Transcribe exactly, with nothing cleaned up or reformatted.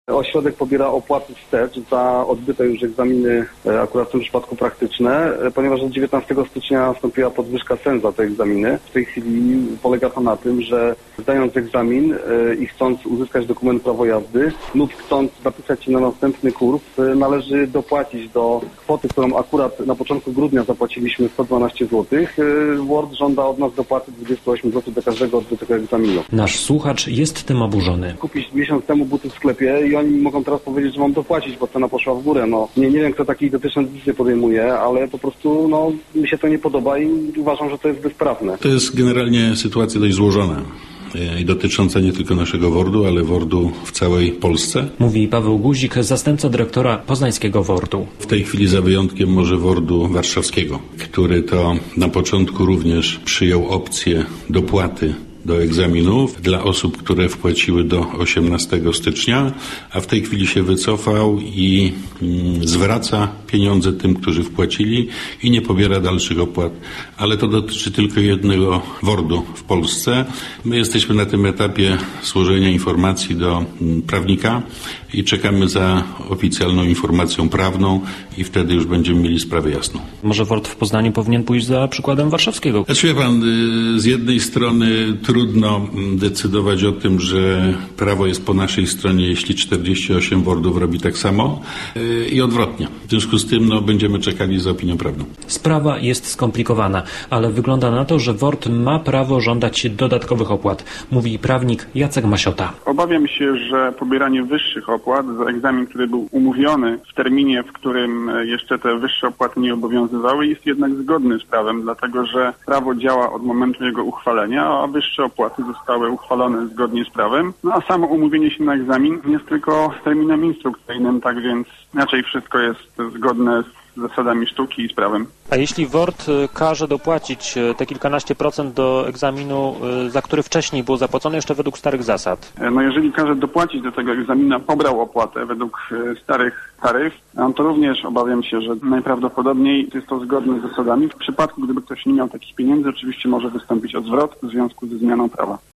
Ośrodek pobiera opłaty wstecz za odbyte już egzaminy, akurat w tym przypadku praktyczne, ponieważ od dziewiętnastego stycznia nastąpiła podwyżka cen za te egzaminy. W tej chwili polega to na tym, że zdając egzamin i chcąc uzyskać dokument prawo jazdy lub chcąc zapisać się na następny kurs, należy dopłacić do kwoty, którą akurat na początku grudnia zapłaciliśmy sto dwanaście złotych. WORD żąda od nas dopłaty dwadzieścia osiem złotych do każdego odbytego egzaminu. Nasz słuchacz jest tym oburzony. Kupić miesiąc temu buty w sklepie i oni mogą teraz powiedzieć, że mam dopłacić, bo cena poszła w górę. No, nie, nie wiem, kto takie identyczne decyzje podejmuje, ale po prostu no, mi się to nie podoba i uważam, że to jest bezprawne. To jest generalnie sytuacja dość złożona i dotycząca nie tylko naszego WORD-u, ale WORD-u w całej Polsce. Mówi Paweł Guzik, zastępca dyrektora poznańskiego WORD-u. W tej chwili za wyjątkiem może WORD-u warszawskiego, który to na początku również przyjął opcję dopłaty do egzaminów dla osób, które wpłaciły do osiemnastego stycznia, a w tej chwili się wycofał i mm, zwraca pieniądze tym, którzy wpłacili i nie pobiera dalszych opłat. Ale to dotyczy tylko jednego WORD-u w Polsce. My jesteśmy na tym etapie złożenia informacji do mm, prawnika i czekamy za oficjalną informacją prawną i wtedy już będziemy mieli sprawę jasną. Może WORD w Poznaniu powinien pójść za przykładem warszawskiego? Znaczy wie pan, z jednej strony trudno decydować o tym, że prawo jest po naszej stronie, jeśli czterdzieści osiem WORD-ów robi tak samo i odwrotnie. W związku z tym no, będziemy czekali za opinią prawną. Sprawa jest skomplikowana, ale wygląda na to, że WORD ma prawo żądać dodatkowych opłat, mówi prawnik Jacek Masiota. Obawiam się, że pobieranie wyższych opłat za egzamin, który był umówiony w terminie, w którym jeszcze te wyższe opłaty nie obowiązywały, jest jednak zgodny z prawem, dlatego że prawo działa od momentu jego uchwalenia, a wyższe opłaty zostały uchwalone zgodnie z prawem. No a samo umówienie się na egzamin jest tylko terminem instrukcyjnym, tak więc inaczej wszystko jest zgodne z zasadami sztuki i z prawem. A jeśli WORD każe dopłacić te kilkanaście procent do egzaminu, za który wcześniej było zapłacone jeszcze według starych zasad? No jeżeli każe dopłacić do tego egzamina, pobrał opłatę według starych taryf, to również obawiam się, że najprawdopodobniej jest to zgodne z zasadami. W przypadku, gdyby ktoś nie miał takich pieniędzy, oczywiście może wystąpić o zwrot w związku ze zmianą prawa.